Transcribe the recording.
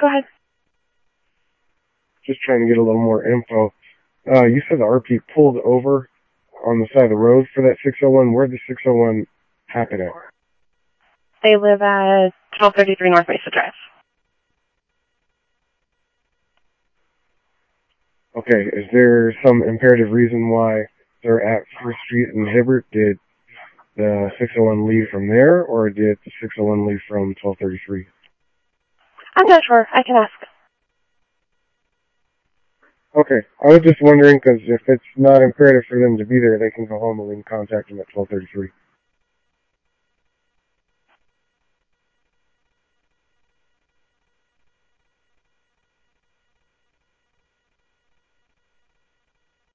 Go ahead. Just trying to get a little more info. You said the RP pulled over on the side of the road for that 601. Where did the 601 happen at? They live at 1233 North Mesa Drive. Okay, is there some imperative reason why they're at First Street and Hibbert? Did the 601 leave from there, or did the 601 leave from 1233? I'm not sure. I can ask. Okay, I was just wondering, because if it's not imperative for them to be there, they can go home and we can contact them at 1233.